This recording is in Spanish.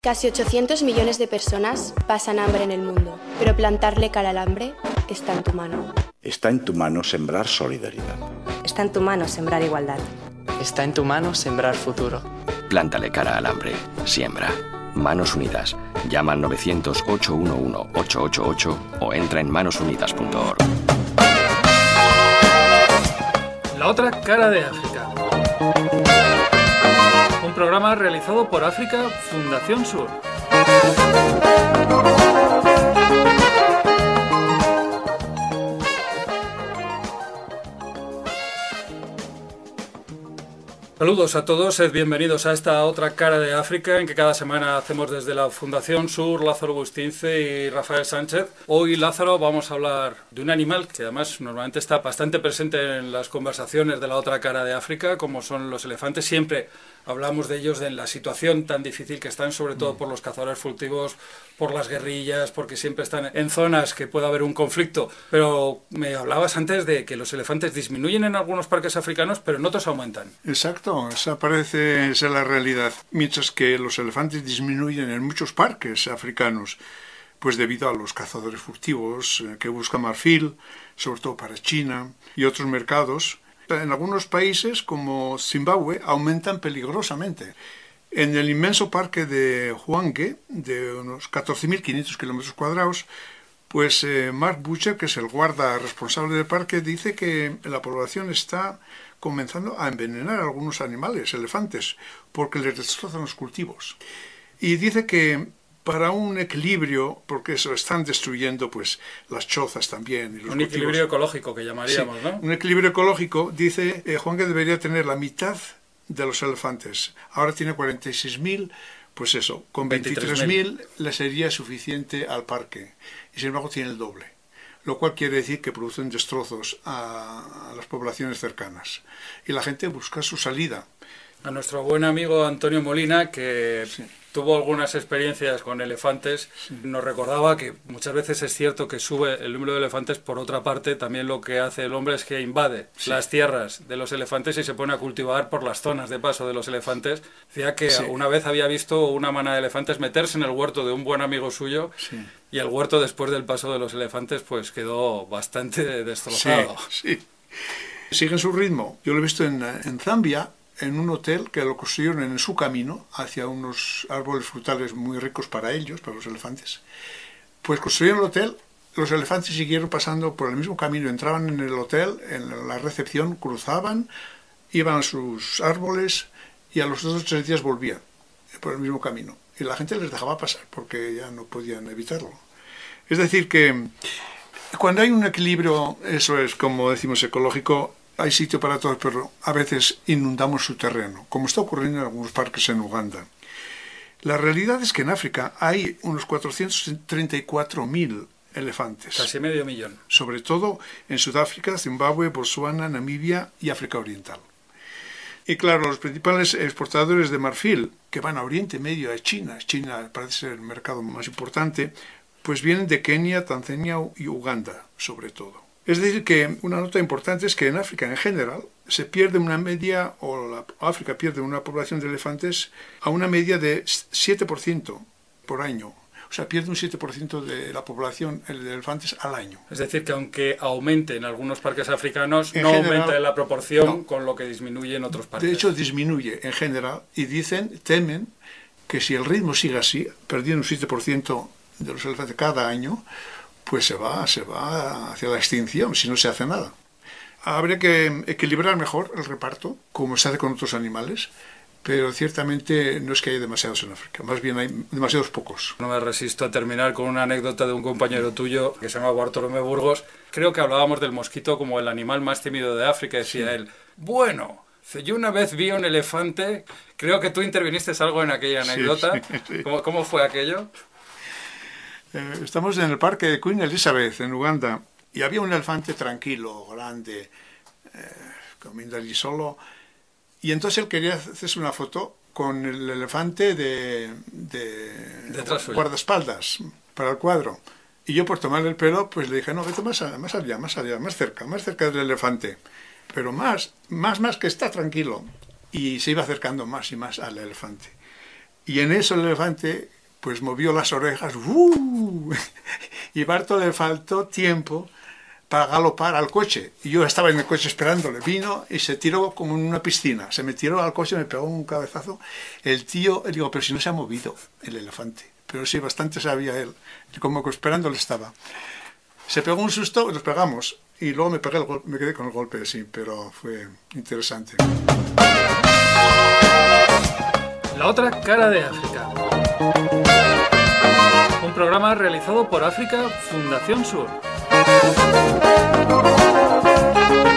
Casi 800 millones de personas pasan hambre en el mundo, pero plantarle cara al hambre está en tu mano. Está en tu mano sembrar solidaridad. Está en tu mano sembrar igualdad. Está en tu mano sembrar futuro. Plántale cara al hambre. Siembra. Manos Unidas. Llama al 900-811-888 o entra en manosunidas.org. La otra cara de África. Un programa realizado por África Fundación Sur. Saludos a todos, sed bienvenidos a esta otra cara de África en que cada semana hacemos desde la Fundación Sur Lázaro Bustince y Rafael Sánchez. Hoy, Lázaro, vamos a hablar de un animal que además normalmente está bastante presente en las conversaciones de la otra cara de África, como son los elefantes. Siempre hablamos de ellos, de la situación tan difícil que están, sobre todo por los cazadores furtivos, por las guerrillas, porque siempre están en zonas que puede haber un conflicto. Pero me hablabas antes de que los elefantes disminuyen en algunos parques africanos, pero en otros aumentan. Exacto, esa parece ser la realidad. Mientras que los elefantes disminuyen en muchos parques africanos, pues debido a los cazadores furtivos que buscan marfil, sobre todo para China y otros mercados. En algunos países, como Zimbabue, aumentan peligrosamente. En el inmenso parque de Hwange, de unos 14.500 kilómetros cuadrados, pues Mark Butcher, que es el guarda responsable del parque, dice que la población está comenzando a envenenar a algunos animales, elefantes, porque les destrozan los cultivos. Y dice que para un equilibrio, porque eso están destruyendo pues las chozas también. Y los un equilibrio ecológico que llamaríamos, sí, ¿no? Un equilibrio ecológico, dice Juan, que debería tener la mitad de los elefantes. Ahora tiene 46.000, pues eso, con 23.000 le sería suficiente al parque. Y sin embargo tiene el doble. Lo cual quiere decir que producen destrozos a las poblaciones cercanas. Y la gente busca su salida. A nuestro buen amigo Antonio Molina, que tuvo algunas experiencias con elefantes, nos recordaba que muchas veces es cierto que sube el número de elefantes. Por otra parte, también lo que hace el hombre es que invade las tierras de los elefantes y se pone a cultivar por las zonas de paso de los elefantes. Decía que una vez había visto una manada de elefantes meterse en el huerto de un buen amigo suyo y el huerto, después del paso de los elefantes, pues quedó bastante destrozado. Sí. Siguen su ritmo. Yo lo he visto en Zambia, en un hotel que lo construyeron en su camino hacia unos árboles frutales muy ricos para ellos, para los elefantes. Pues construyeron el hotel, los elefantes siguieron pasando por el mismo camino, entraban en el hotel, en la recepción, cruzaban, iban a sus árboles y a los 2 o 3 días volvían por el mismo camino. Y la gente les dejaba pasar porque ya no podían evitarlo. Es decir que cuando hay un equilibrio, eso es como decimos ecológico, hay sitio para todos, pero a veces inundamos su terreno, como está ocurriendo en algunos parques en Uganda. La realidad es que en África hay unos 434.000 elefantes. Casi medio millón. Sobre todo en Sudáfrica, Zimbabue, Botsuana, Namibia y África Oriental. Y claro, los principales exportadores de marfil, que van a Oriente Medio, a China parece ser el mercado más importante, pues vienen de Kenia, Tanzania y Uganda, sobre todo. Es decir, que una nota importante es que en África en general se pierde una media, África pierde una población de elefantes a una media de 7% por año. O sea, pierde un 7% de la población de elefantes al año. Es decir, que aunque aumente en algunos parques africanos, no aumenta en la proporción con lo que disminuye en otros parques. De hecho, disminuye en general y temen que si el ritmo sigue así, perdiendo un 7% de los elefantes cada año, pues se va hacia la extinción si no se hace nada. Habría que equilibrar mejor el reparto, como se hace con otros animales, pero ciertamente no es que haya demasiados en África, más bien hay demasiados pocos. No me resisto a terminar con una anécdota de un compañero tuyo que se llama Bartolomé Burgos. Creo que hablábamos del mosquito como el animal más temido de África, decía él. Bueno, yo una vez vi un elefante, creo que tú interviniste algo en aquella anécdota. Sí. ¿Cómo fue aquello? Estamos en el parque de Queen Elizabeth, en Uganda, y había un elefante tranquilo, grande, comiendo allí solo, y entonces él quería hacerse una foto con el elefante de guardaespaldas para el cuadro. Y yo, por tomarle el pelo, pues le dije, no, vete más allá, más cerca del elefante. Pero más que está tranquilo. Y se iba acercando más y más al elefante. Y en eso el elefante pues movió las orejas, y Barto le faltó tiempo para galopar al coche. Y yo estaba en el coche esperándole. Vino y se tiró como en una piscina. Se me tiró al coche, me pegó un cabezazo. El tío, digo, pero si no se ha movido el elefante. Pero sí, bastante sabía él. Y como que esperándole estaba. Se pegó un susto, nos pegamos. Y luego me quedé con el golpe, sí, pero fue interesante. La otra cara de África. Un programa realizado por África Fundación Sur.